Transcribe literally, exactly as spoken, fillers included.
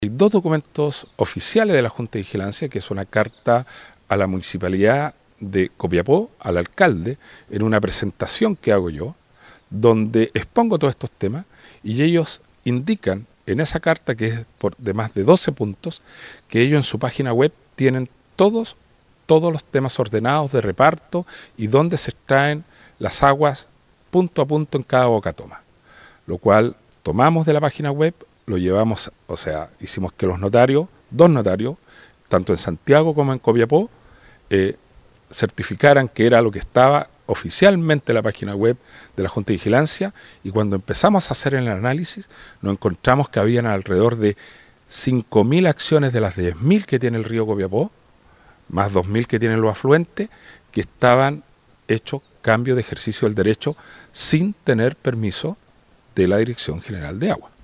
Hay dos documentos oficiales de la Junta de Vigilancia, que es una carta a la Municipalidad de Copiapó, al alcalde, en una presentación que hago yo, donde expongo todos estos temas y ellos indican en esa carta, que es por de más de doce puntos, que ellos en su página web tienen todos, todos los temas ordenados de reparto y dónde se extraen las aguas punto a punto en cada boca toma, lo cual tomamos de la página web, lo llevamos, o sea, hicimos que los notarios, dos notarios, tanto en Santiago como en Copiapó, eh, certificaran que era lo que estaba oficialmente en la página web de la Junta de Vigilancia, y cuando empezamos a hacer el análisis, nos encontramos que habían alrededor de cinco mil acciones de las diez mil que tiene el río Copiapó, más dos mil que tienen los afluentes, que estaban hechos cambio de ejercicio del derecho sin tener permiso de la Dirección General de Agua.